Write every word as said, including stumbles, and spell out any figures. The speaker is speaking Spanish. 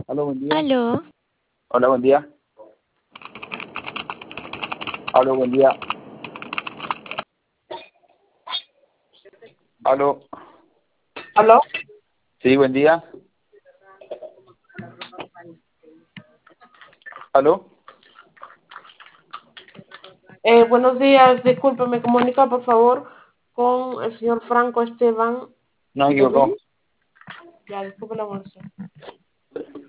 Aló, buen día. Aló, Hola, buen día. Aló, buen día. Aló. ¿Aló? Sí, buen día. Aló. Eh, buenos días, disculpe, me comunica por favor con el señor Franco Esteban No me Dorín. equivocó. Ya, disculpe la molestia.